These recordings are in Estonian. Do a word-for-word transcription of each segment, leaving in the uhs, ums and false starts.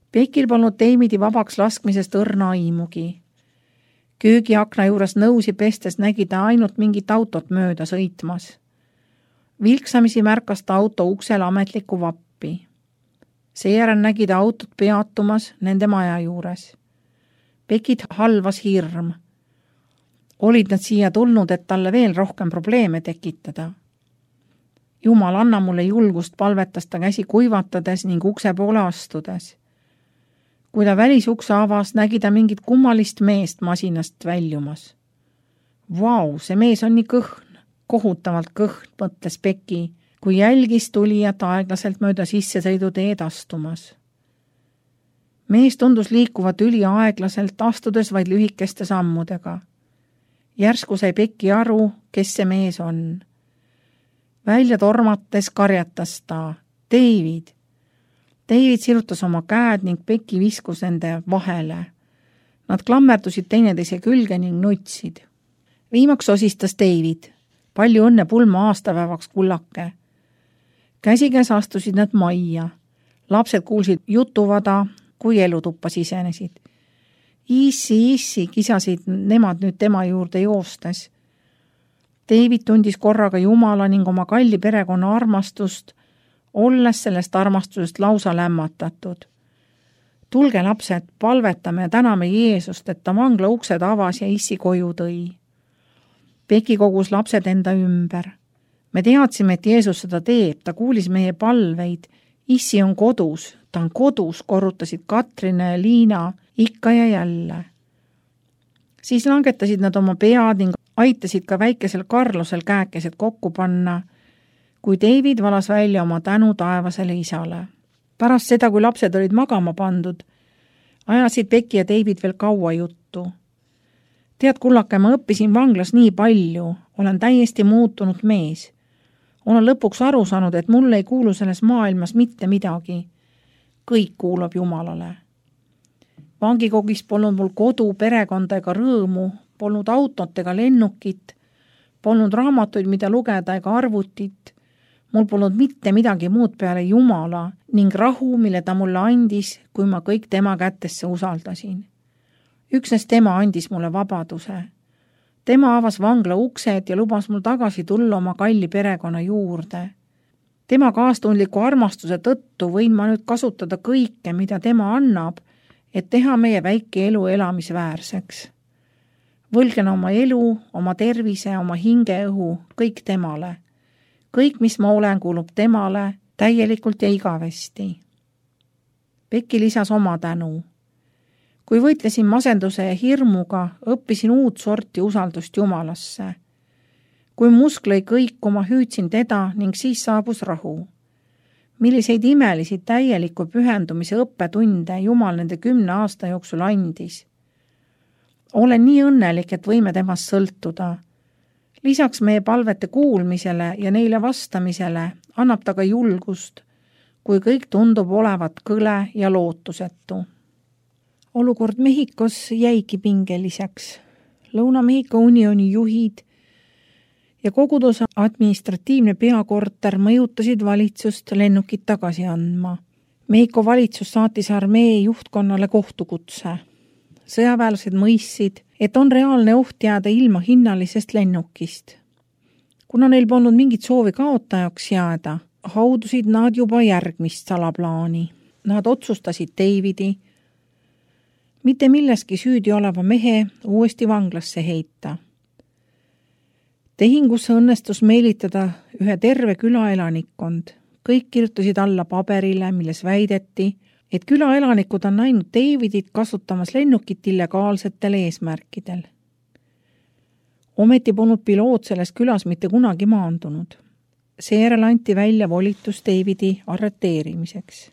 Pekil polnud Davidi vabaks laskmisest õrna aimugi. Köögiakna juures nõusi pestes nägi ta ainult mingit autot mööda sõitmas. Vilksamisi märkas ta auto uksel ametlikku vappi. Seejärel nägi ta autot peatumas nende maja juures. Pekit halvas hirm. Olid nad siia tulnud, et talle veel rohkem probleeme tekitada. Jumal, anna mulle julgust, palvetas ta käsi kuivatades ning ukse poole astudes. Kui ta välisukse avas, nägi ta mingit kummalist meest masinast väljumas. Vau, see mees on nii kõhn, kohutavalt kõhn, mõtles Peki, kui jälgis tulijat aeglaselt mööda sissesõiduteed astumas. Mees tundus liikuvat üli aeglaselt, astudes vaid lühikeste sammudega. Järsku sai Peki aru, kes see mees on. Välja tormates karjatas ta, David. David sirutas oma käed ning Peki viskus nende vahele. Nad klammerdusid teineteise külge ning nutsid. Viimaks osistas David. Palju õnne pulma aastapäevaks, kullake. Käsikäes astusid nad majja. Lapsed kuulsid jutuvada, kui elutuppa sisenesid. Issi, issi, kisasid nemad nüüd tema juurde joostes. David tundis korraga Jumala ning oma kalli perekonna armastust, olles sellest armastusest lausa lämmatatud. Tulge lapsed, palvetame ja täname Jeesust, et ta vangla uksed avas ja issi koju tõi. Peki kogus lapsed enda ümber. Me teadsime, et Jeesus seda teeb, ta kuulis meie palveid. Issi on kodus, ta on kodus, korrutasid Katrina ja Liina ikka ja jälle. Siis langetasid nad oma pead ning aitasid ka väikesel Karlosel käekesed kokku panna, kui David valas välja oma tänu taevasele isale. Pärast seda, kui lapsed olid magama pandud, ajasid Peki ja David veel kaua juttu. Tead, kullake, ma õppisin vanglas nii palju, olen täiesti muutunud mees. Olen lõpuks aru saanud, et mulle ei kuulu selles maailmas mitte midagi. Kõik kuulub Jumalale. Vangikogis polnud mul kodu, perekonda ega rõõmu, polnud autot ega lennukit, polnud raamatuid, mida lugeda ega arvutit. Mul polnud mitte midagi muud peale Jumala ning rahu, mille ta mulle andis, kui ma kõik tema kätesse usaldasin. Üksnes tema andis mulle vabaduse. Tema avas vangla uksed ja lubas mul tagasi tulla oma kalli perekonna juurde. Tema kaastundliku armastuse tõttu võin ma nüüd kasutada kõike, mida tema annab, et teha meie väike elu elamisväärseks. Võlgen oma elu, oma tervise, oma hingeõhu, kõik temale. Kõik, mis ma olen, kuulub temale täielikult ja igavesti. Peki lisas oma tänu. Kui võitlesin masenduse ja hirmuga, õppisin uut sorti usaldust Jumalasse. Kui musk lõi kõikuma, hüüdsin teda ning siis saabus rahu. Milliseid imelisid täieliku pühendumise õppetunde Jumal nende kümne aasta jooksul andis. Olen nii õnnelik, et võime temast sõltuda. Lisaks meie palvete kuulmisele ja neile vastamisele annab ta ka julgust, kui kõik tundub olevat kõle ja lootusetu. Olukord Mehhikos jäigi pingeliseks. Lõuna-Mehhiko unioni juhid ja koguduse administratiivne peakorter mõjutasid valitsust lennukit tagasi andma. Mehhiko valitsus saatis armee juhtkonnale kohtukutse. Sõjaväelased mõistsid, et on reaalne oht jääda ilma hinnalisest lennukist. Kuna neil polnud mingit soovi kaotajaks jääda, haudusid nad juba järgmist salaplaani. Nad otsustasid Davidi, mitte milleski süüdi oleva mehe uuesti vanglasse heita. Tehingusse õnnestus meelitada ühe terve külaelanikkond. Kõik kirjutasid alla paberile, milles väideti, et külaelanikud on näinud Davidit kasutamas lennukit illegaalsetel eesmärkidel. Ometi polnud piloot selles külas mitte kunagi maandunud. Seejärel anti välja volitus Davidi arreteerimiseks.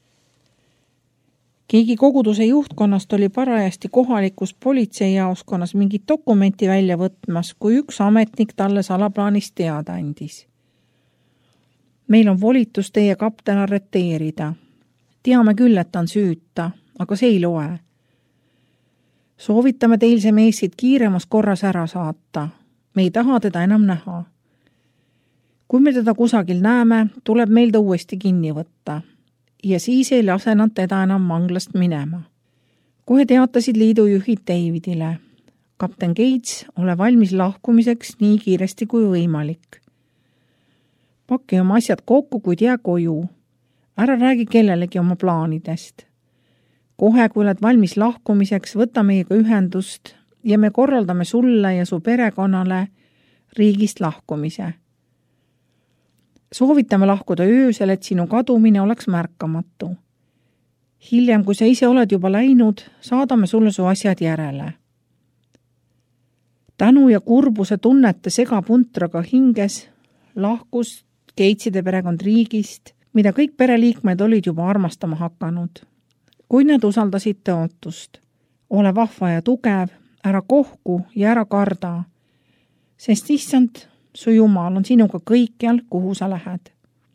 Keegi koguduse juhtkonnast oli parajasti kohalikus politseijaoskonnas mingit dokumenti välja võtmas, kui üks ametnik talle salaplaanist teada andis. Meil on volitus teie kapten arreteerida. Teame küll, et ta on süüta, aga see ei loe. Soovitame teil see mees siit kiiremas korras ära saata. Me ei taha teda enam näha. Kui me teda kusagil näeme, tuleb meil ta uuesti kinni võtta. ja siis ei lase nad teda enam vanglast minema. Kohe teatasid liidujuhid Davidile. Kapten Gates, ole valmis lahkumiseks nii kiiresti kui võimalik. Paki oma asjad kokku, kuid jää koju. Ära räägi kellelegi oma plaanidest. Kohe, kui oled valmis lahkumiseks, võta meiega ühendust ja me korraldame sulle ja su perekonnale riigist lahkumise. Soovitame lahkuda öösel, et sinu kadumine oleks märkamatu. Hiljem, kui sa ise oled juba läinud, saadame sulle su asjad järele. Tänu ja kurbuse tunnete segapuntraga hinges lahkus Gateside perekond riigist, mida kõik pereliikmed olid juba armastama hakanud. Kui nad usaldasid tõotust, ole vahva ja tugev, ära kohku ja ära karda, sest issand, su Jumal on sinuga kõikjal, kuhu sa lähed.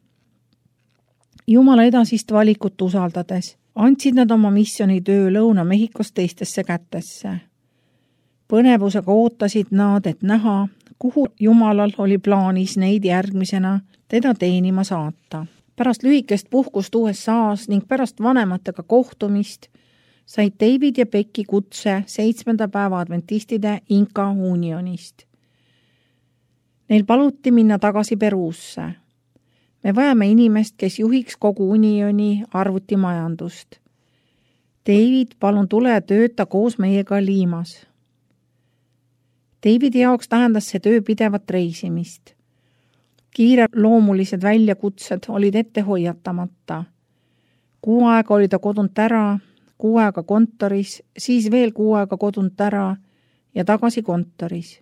Jumala edasist valikut usaldades andsid nad oma missionitöö Lõuna-Mehhikost teistesse kätesse. Põnevusega ootasid nad, et näha, kuhu Jumalal oli plaanis neid järgmisena teda teenima saata. Pärast lühikest puhkust U S A-s ning pärast vanematega kohtumist said David ja Becky kutse seitsmenda päeva adventistide Inca Unionist. Neil paluti minna tagasi Peruusse. Me vajame inimest, kes juhiks kogu unioni arvutimajandust. David, palun tule ja tööta koos meiega Liimas. Davidi jaoks tähendas see töö pidevat reisimist. Kiire loomulised väljakutsed olid ette hoiatamata. Kuu aega oli ta kodunt ära, kuu aega kontoris, siis veel kuu aega kodunt ära ja tagasi kontoris.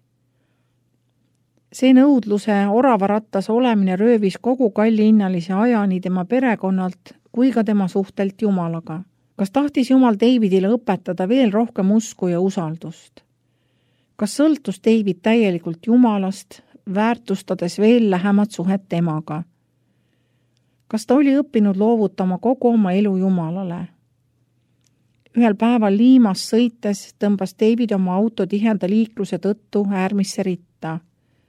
See nõudluse oravarattas olemine röövis kogu kallihinnalise aja nii tema perekonnalt kui ka tema suhtelt Jumalaga. Kas tahtis Jumal Davidile õpetada veel rohkem usku ja usaldust? Kas sõltus David täielikult Jumalast, väärtustades veel lähemat suhet temaga? Kas ta oli õppinud loovutama kogu oma elu Jumalale? Ühel päeval Liimas sõites tõmbas David oma auto tiheda liikluse tõttu äärmisse ritta.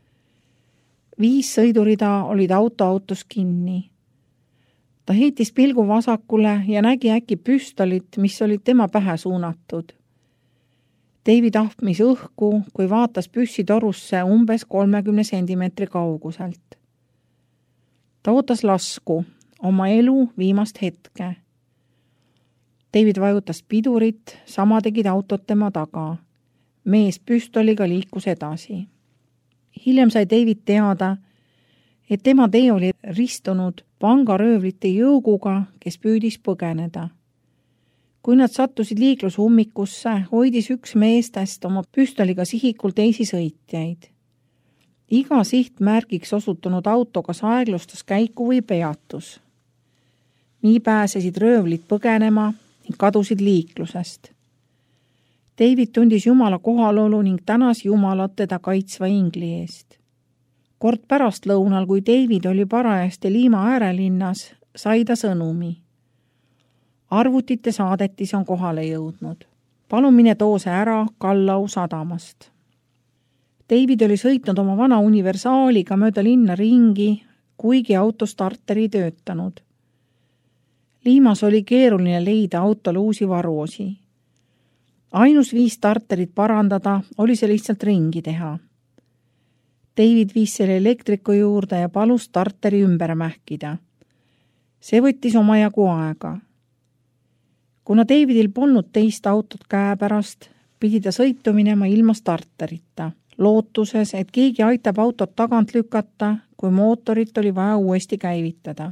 Viis sõidurida olid auto autos kinni. Ta heitis pilgu vasakule ja nägi äkki püstolit, mis olid tema pähe suunatud. David ahmis õhku, kui vaatas püssitorusse umbes kolmekümne sentimeetri kauguselt. Ta ootas lasku, oma elu viimast hetke. David vajutas pidurit, sama tegid autod tema taga. Mees püstoliga liikus edasi. Hiljem sai David teada, et tema tee oli ristunud pangaröövlite jõuguga, kes püüdis põgeneda. Kui nad sattusid liiklusummikusse, hoidis üks meestest oma püstoliga sihikul teisi sõitjaid. Iga sihtmärgiks osutunud auto kas aeglustas käiku või peatus. Nii pääsesid röövlid põgenema ning kadusid liiklusest. David tundis Jumala kohalolu ning tänas Jumalat teda kaitsva ingli eest. Kord pärast lõunal, kui David oli parajasti Liima äärelinnas, sai ta sõnumi. Arvutite saadetis on kohale jõudnud. Palun mine too see ära Kallau sadamast. David oli sõitnud oma vana universaaliga mööda linna ringi, kuigi auto starter ei töötanud. Liimas oli keeruline leida autole uusi varuosi. Ainus viis starterit parandada oli see lihtsalt ringi teha. David viis selle elektriku juurde ja palus starteri ümber mähkida. See võttis omajagu aega. Kuna Davidil polnud teist autot käepärast, pidi ta sõitu minema ilma starterita, lootuses, et keegi aitab autot tagant lükata, kui mootorit oli vaja uuesti käivitada.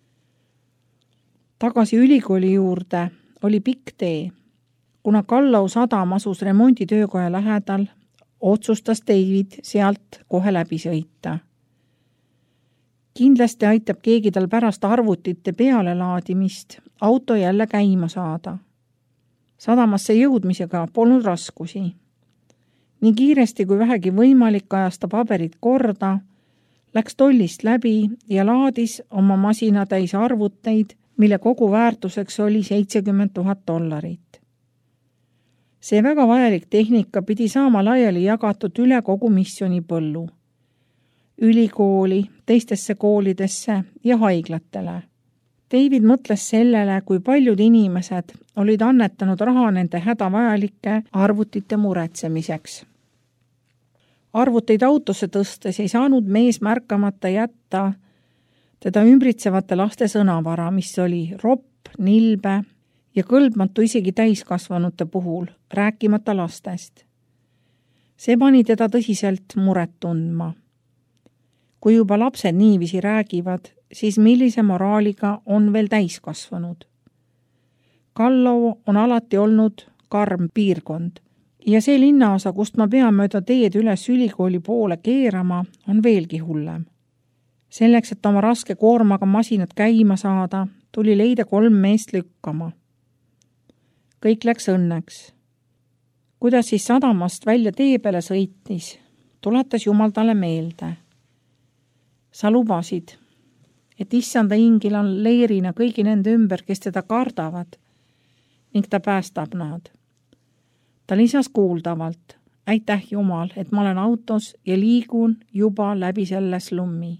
Tagasi ülikooli juurde oli pikk tee. Kuna Kallau sadam asus remonditöökoja lähedal, otsustas David sealt kohe läbi sõita. Kindlasti aitab keegi tal pärast arvutite peale laadimist auto jälle käima saada. Sadamasse jõudmisega polnud raskusi. Nii kiiresti kui vähegi võimalik ajas ta paberid korda, läks tollist läbi ja laadis oma masina täis arvuteid, mille kogu väärtuseks oli seitsekümmend tuhat dollarit. See väga vajalik tehnika pidi saama laiali jagatud üle kogu missioni põllu. Ülikooli, teistesse koolidesse ja haiglatele. David mõtles sellele, kui paljud inimesed olid annetanud raha nende hädavajalike arvutite muretsemiseks. Arvuteid autosse tõstes ei saanud mees märkamata jätta teda ümbritsevate laste sõnavara, mis oli ropp, nilbe ja kõlbmatu isegi täiskasvanute puhul, rääkimata lastest. See pani teda tõsiselt muret tundma. Kui juba lapsed niiviisi räägivad, siis millise moraaliga on veel täiskasvanud? Kallo on alati olnud karm piirkond ja see linnaosa, kust ma pean mööda teed üles ülikooli poole keerama, on veelgi hullem. Selleks, et oma raske koormaga masinat käima saada, tuli leida kolm meest lükkama. Kõik läks õnneks. Kuidas siis sadamast välja tee peale sõitis, tuletas Jumal talle meelde. Sa lubasid, et issanda ingil on leerina kõigi nende ümber, kes teda kardavad, ning ta päästab nad. Ta lisas kuuldavalt, aitäh Jumal, et ma olen autos ja liigun juba läbi selle slummi.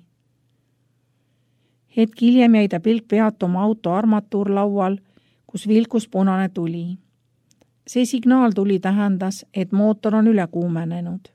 Hetk hiljem jäi ta pilk peatuma auto armatuurlaual, kus vilkus punane tuli. See signaal tuli tähendas, et mootor on üle kuumenenud.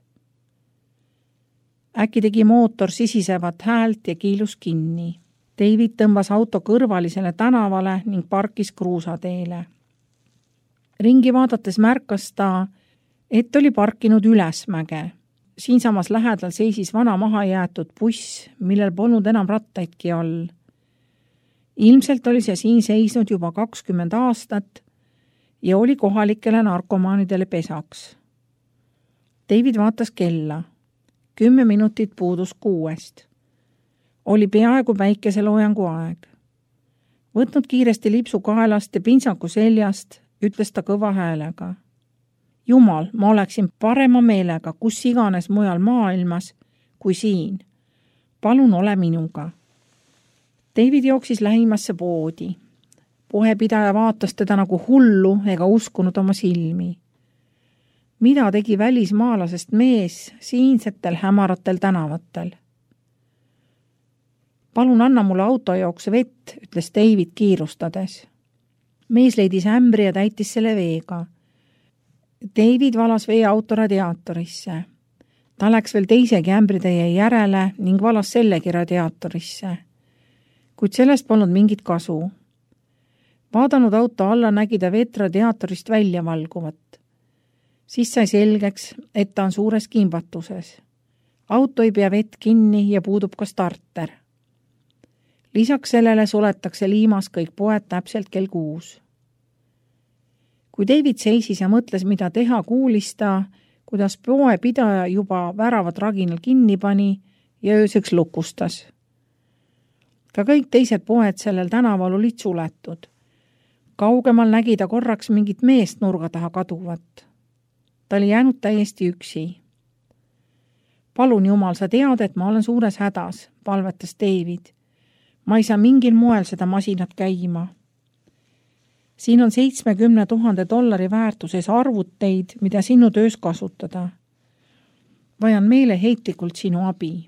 Äkki tegi mootor sisisevat häält ja kiilus kinni. David tõmbas auto kõrvalisele tänavale ning parkis kruusateele. Ringi vaadates märkas ta, et oli parkinud ülesmäge. Siinsamas lähedal seisis vana maha jäetud buss, millel polnud enam rattaidki all. Ilmselt oli see siin seisnud juba kakskümmend aastat ja oli kohalikele narkomaanidele pesaks. David vaatas kella. Kümme minutit puudus kuuest. Oli peaaegu päikeseloojangu aeg. Võtnud kiiresti lipsu kaelast ja pintsaku seljast, ütles ta kõva häälega. Jumal, ma oleksin parema meelega, kus iganes mujal maailmas, kui siin. Palun ole minuga. David jooksis lähimasse poodi. Poepidaja vaatas teda nagu hullu ega uskunud oma silmi. Mida tegi välismaalasest mees siinsetel hämaratel tänavatel? Palun anna mulle auto jaoks vett, ütles David kiirustades. Mees leidis ämbri ja täitis selle veega. David valas vee auto radiaatorisse. Ta läks veel teisegi ämbritäie järele ning valas sellegi radiaatorisse. Kuid sellest polnud mingit kasu. Vaadanud auto alla nägi ta vett radiaatorist välja valguvat. Siis sai selgeks, et ta on suures kimbatuses. Auto ei pea vett kinni ja puudub ka starter. Lisaks sellele suletakse liimas kõik poed täpselt kell kuus. Kui David seisis ja mõtles, mida teha, kuulis ta, kuidas poepidaja juba väravat raginal kinni pani ja ööseks lukustas. Ka kõik teised poed sellel tänaval olid suletud. Kaugemal nägi ta korraks mingit meest nurga taha kaduvat. Ta oli jäänud täiesti üksi. Palun Jumal, sa tead, et ma olen suures hädas, palvetas David. Ma ei saa mingil moel seda masinat käima. Siin on seitsmekümne tuhande dollari väärtuses arvuteid, mida sinu töös kasutada. Vajan meeleheitlikult sinu abi.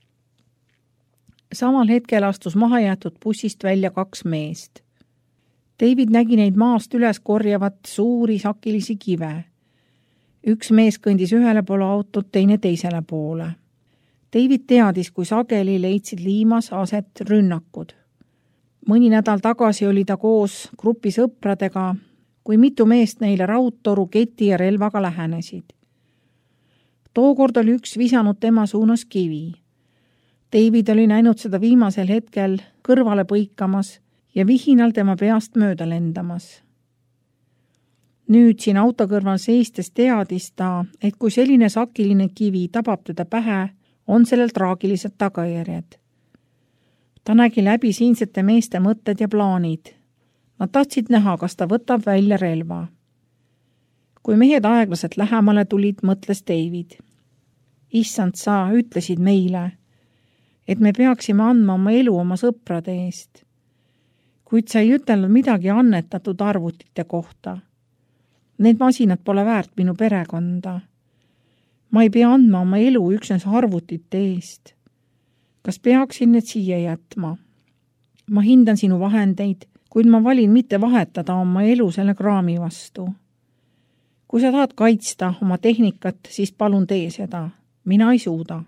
Samal hetkel astus mahajäetud bussist välja kaks meest. David nägi neid maast üles korjavat suuri sakilisi kive. Üks mees kõndis ühele poole autot, teine teisele poole. David teadis, kui sageli leidsid Liimas aset rünnakud. Mõni nädal tagasi oli ta koos grupi sõpradega, kui mitu meest neile raudtoru, keti ja relvaga lähenesid. Tookord oli üks visanud tema suunas kivi. David oli näinud seda viimasel hetkel kõrvale põikamas ja vihinal tema peast mööda lendamas. Nüüd siin auto kõrval seistes teadis ta, et kui selline sakiline kivi tabab teda pähe, on sellel traagilised tagajärjed. Ta nägi läbi siinsete meeste mõtted ja plaanid. Nad tahtsid näha, kas ta võtab välja relva. Kui mehed aeglaselt lähemale tulid, mõtles David. Issand, sa ütlesid meile, et me peaksime andma oma elu oma sõprade eest. Kuid sa ei ütelnud midagi annetatud arvutite kohta. Need masinad pole väärt minu perekonda. Ma ei pea andma oma elu üksnes arvutite eest. Kas peaksin need siia jätma? ma hindan sinu vahendeid, kuid ma valin mitte vahetada oma elu selle kraami vastu. Kui sa tahad kaitsta oma tehnikat, siis palun tee seda. Mina ei suuda.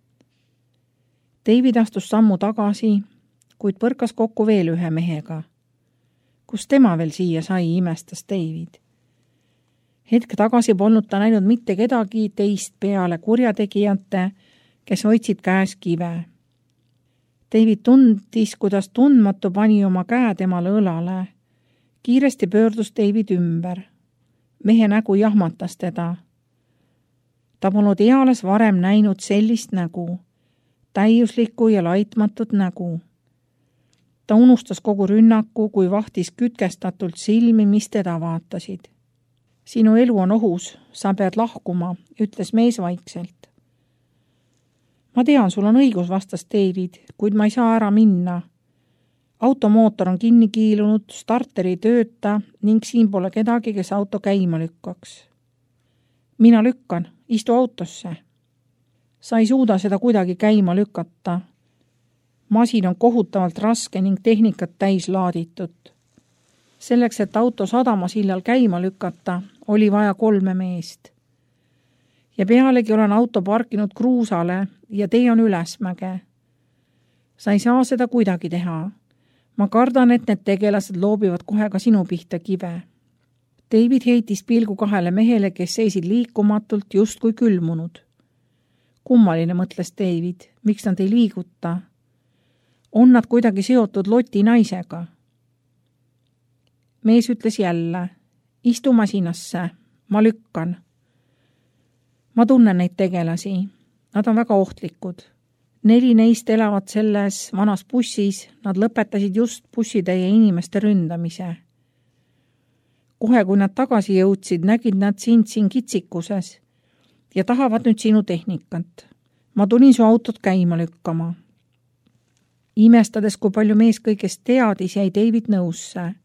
David astus sammu tagasi, kuid põrkas kokku veel ühe mehega. Kus tema veel siia sai, imestas David. Hetk tagasi polnud ta näinud mitte kedagi teist peale kurjategijate, kes hoidsid käes kive. David tundis, kuidas tundmatu pani oma käe temale õlale. Kiiresti pöördus David ümber. Mehe nägu jahmatas teda. Ta polnud eales varem näinud sellist nägu, täiuslikku ja laitmatut nägu. Ta unustas kogu rünnaku, kui vahtis kütkestatult silmi, mis teda vaatasid. Sinu elu on ohus, sa pead lahkuma, ütles mees vaikselt. Ma tean, sul on õigus, vastas David, kuid ma ei saa ära minna. Automootor on kinni kiilunud, starter ei tööta ning siin pole kedagi, kes auto käima lükkaks. Mina lükkan, istu autosse. Sa ei suuda seda kuidagi käima lükata. Masin on kohutavalt raske ning tehnikat täis laaditud. Selleks, et auto sadamasillal käima lükata, oli vaja kolme meest. Ja pealegi olen auto parkinud kruusale ja tee on ülesmäge. Sa ei saa seda kuidagi teha. Ma kardan, et need tegelased loobivad kohe ka sinu pihta kive. David heitis pilgu kahele mehele, kes seisid liikumatult justkui külmunud. Kummaline, mõtles David, miks nad ei liiguta? On nad kuidagi seotud Loti naisega? Mees ütles jälle, istu masinasse, ma lükkan. Ma tunnen neid tegelasi, nad on väga ohtlikud. Neli neist elavad selles vanas bussis, nad lõpetasid just bussitäie inimeste ründamise. Kohe, kui nad tagasi jõudsid, nägid nad sind siin kitsikuses ja tahavad nüüd sinu tehnikat. Ma tulin su autot käima lükkama. Imestades, kui palju mees kõigest teadis, jäi David nõusse.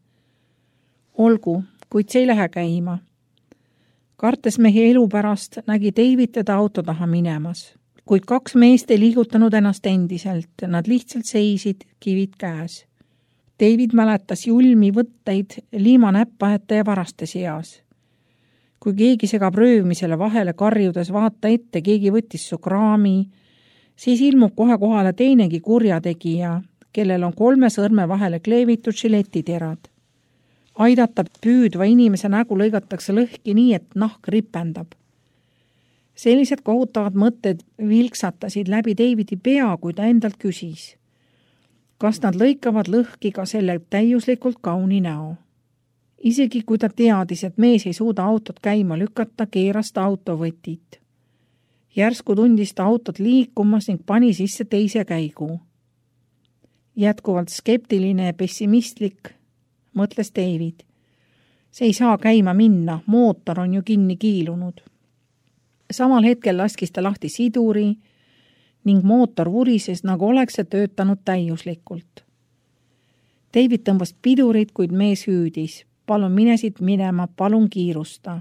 Olgu, kuid see ei lähe käima. Kartes mehe elu pärast nägi David teda auto taha minemas, kuid kaks meest ei liigutanud ennast endiselt, nad lihtsalt seisid kivid käes. David mäletas julmi võtteid liimanäppajate ja varaste seas. Kui keegi segab röövmisele vahele karjudes vaata ette, keegi võttis su kraami, siis ilmub kohe kohale teinegi kurjategija, kellel on kolme sõrme vahele kleevitud žiletiterad. Aidata püüdva inimese nägu lõigatakse lõhki nii, et nahk ripendab. Sellised kohutavad mõtted vilksatasid läbi Davidi pea, kui ta endalt küsis. Kas nad lõikavad lõhki ka selle täiuslikult kauni näo? Isegi kui ta teadis, et mees ei suuda autot käima lükata, keeras ta autovõtit. Järsku tundis ta autot liikumas ning pani sisse teise käigu. Jätkuvalt skeptiline ja pessimistlik, mõtles David. See ei saa käima minna, mootor on ju kinni kiilunud. Samal hetkel laskis ta lahti siduri ning mootor vurises, nagu oleks see töötanud täiuslikult. David tõmbas pidurit, kuid mees hüüdis. Palun mine siit minema, palun kiirusta.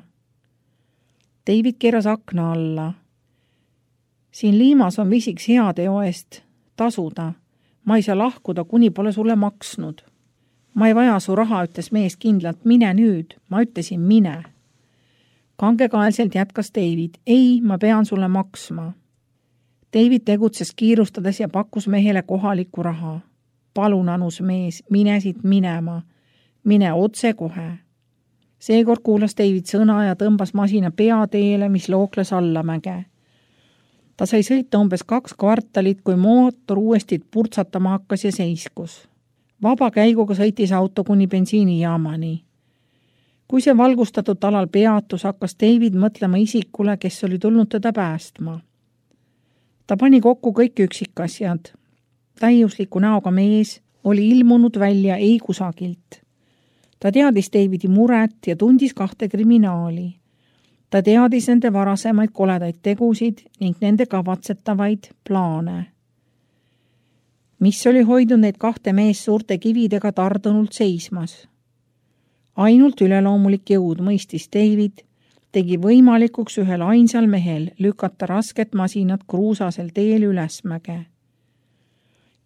David keeras akna alla. Siin liimas on visiks heateo eest tasuda. Ma ei saa lahkuda, kuni pole sulle maksnud. Ma ei vaja su raha, ütles mees kindlalt. Mine nüüd. Ma ütlesin mine. Kangekaelselt jätkas David. Ei, ma pean sulle maksma. David tegutses kiirustades ja pakkus mehele kohalikku raha. Palun, anus mees, mine siit minema. Mine otse kohe. Seekord kuulas David sõna ja tõmbas masina peateele, mis lookles allamäge. Ta sai sõita umbes kaks kvartalit, kui mootor uuesti purtsatama hakkas ja seiskus. Vaba käiguga sõitis auto kuni bensiinijaamani. Kui see valgustatud alal peatus, hakkas David mõtlema isikule, kes oli tulnud teda päästma. Ta pani kokku kõik üksikasjad. Täiusliku näoga mees oli ilmunud välja ei kusagilt. Ta teadis Davidi muret ja tundis kahte kriminaali. Ta teadis nende varasemaid koledaid tegusid ning nende kavatsetavaid plaane. Mis oli hoidnud neid kahte mees suurte kividega tardunult seismas? Ainult üleloomulik jõud, mõistis David, tegi võimalikuks ühel ainsal mehel lükata rasket masinat kruusasel teel ülesmäge.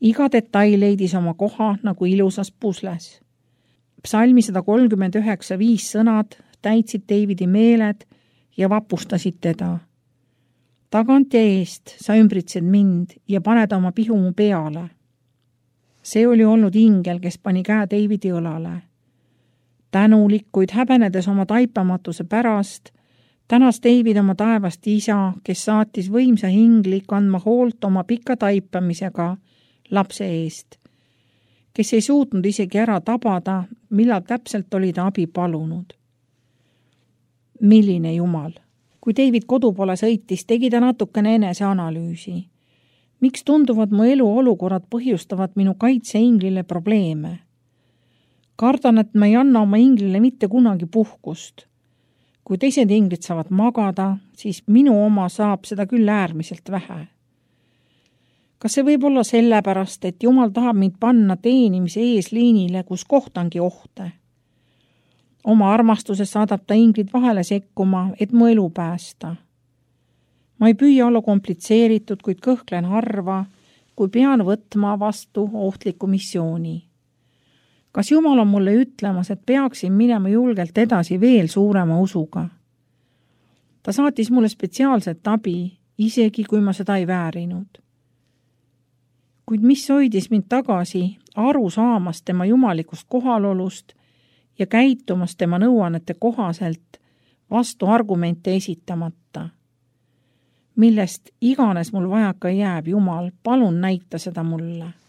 iga detail leidis oma koha nagu ilusas pusles. Psalmi sada kolmkümmend üheksa viis sõnad täitsid Davidi meeled ja vapustasid teda. Tagant ja eest sa ümbritsed mind ja paned oma pihu mu peale. See oli olnud ingel, kes pani käe Davidi õlale. Tänulik, kuid häbenedes oma taipamatuse pärast, tänas David oma taevast isa, kes saatis võimsa hingli kandma hoolt oma pika taipamisega lapse eest, kes ei suutnud isegi ära tabada, millal täpselt oli ta abi palunud. Milline Jumal? Kui David kodu poole sõitis, tegi ta natukene eneseanalüüsi. Miks tunduvad mu elu olukorrad põhjustavad minu kaitseinglile probleeme? Kardan, et ma ei anna oma inglile mitte kunagi puhkust. Kui teised inglid saavad magada, siis minu oma saab seda küll äärmiselt vähe. Kas see võib olla sellepärast, et Jumal tahab mind panna teenimise eesliinile, kus kohtangi ohte? Oma armastuses saadab ta inglid vahele sekkuma, et mu elu päästa. Ma ei püüa olla komplitseeritud, kuid kõhklen harva, kui pean võtma vastu ohtliku missiooni. Kas Jumal on mulle ütlemas, et peaksin minema julgelt edasi veel suurema usuga? Ta saatis mulle spetsiaalset abi, isegi kui ma seda ei väärinud. Kuid mis hoidis mind tagasi aru saamast tema jumalikust kohalolust ja käitumas tema nõuannete kohaselt vastu argumente esitamata? Millest iganes mul vajaka jääb, Jumal, palun näita seda mulle.